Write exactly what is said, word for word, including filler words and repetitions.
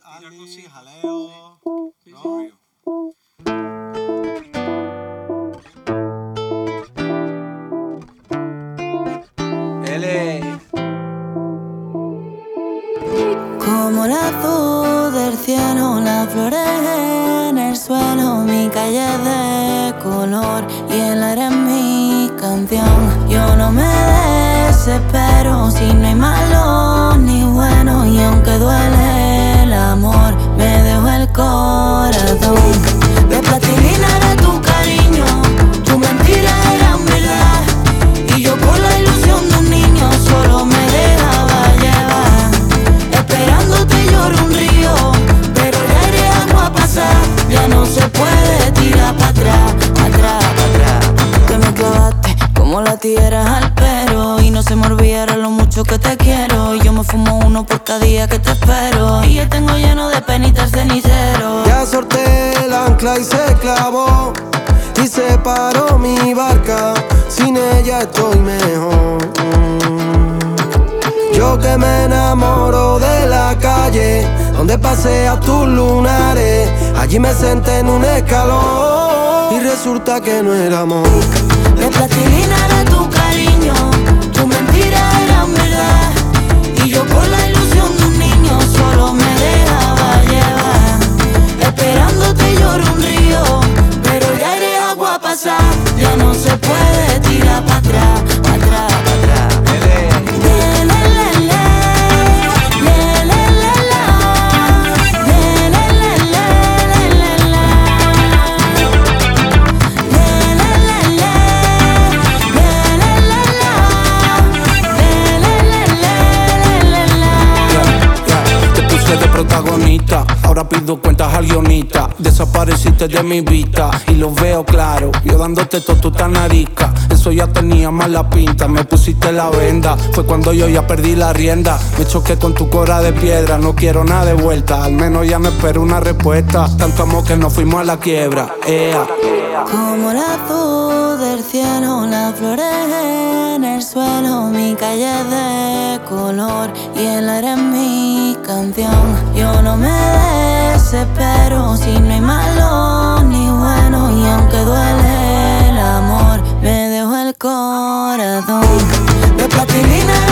Ali, jaleo, ¿no? L. Como la luz del cielo, las flores en el suelo, mi calle de color y el aire es mi canción. Yo no me desespero si no hay malo ni bueno, y aunque duele el amor, me dejo el corazón. De plastilina era tu cariño, tu mentira era verdad, y yo por la ilusión de un niño solo me dejaba llevar. Esperándote lloro un río, pero ya iré agua a pasar. Ya no se puede tirar para atrás, para atrás, para atrás. Que me clavaste como la tierra al pero, y no se me olvidara lo mucho que te quiero. Y yo me fumo uno por cada día que te espero, y yo tengo lleno de penitas cenicero. Ya solté el ancla y se clavó, y se paró mi barca, sin ella estoy mejor. Yo que me enamoro de la calle, donde paseas tus lunares, allí me senté en un escalón, y resulta que no era amor. De plastilina era tu cariño, tu mentira era verdad, y yo por la ilusión de un niño solo me dejaba llevar. Esperándote lloro un río, pero ya iré agua a pasar. Ya no se puede tirar para atrás, para atrás, para atrás. Le, le, le, le. Le, le, le, la. Le, le, le, le, le, le, la. Le, le, le, le. Le, le, le, la. Le, le, le, le, le, la. Te puse de protagonista, ahora pido cuentas al guionista. Desapareciste de mi vista y lo veo claro, yo dándote todo tu tan narica. Eso ya tenía mala pinta, me pusiste la venda. Fue cuando yo ya perdí la rienda. Me choqué con tu cora de piedra, no quiero nada de vuelta. Al menos ya no espero una respuesta. Tanto amor que nos fuimos a la quiebra. Ea. Como la luz del cielo, las flores en el suelo, mi calle de color y el aire es mi canción. Yo no me desespero si no hay malo ni bueno, y aunque duele el amor, me dejo el corazón. De plastilina